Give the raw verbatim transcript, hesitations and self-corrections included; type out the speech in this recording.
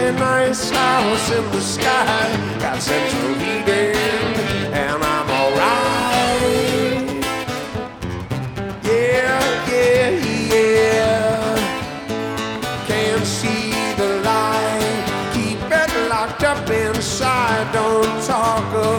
really nice house in the sky, got central heating, and I'm alright. Yeah, yeah, yeah. Can't see the light, keep it locked up inside. Don't talk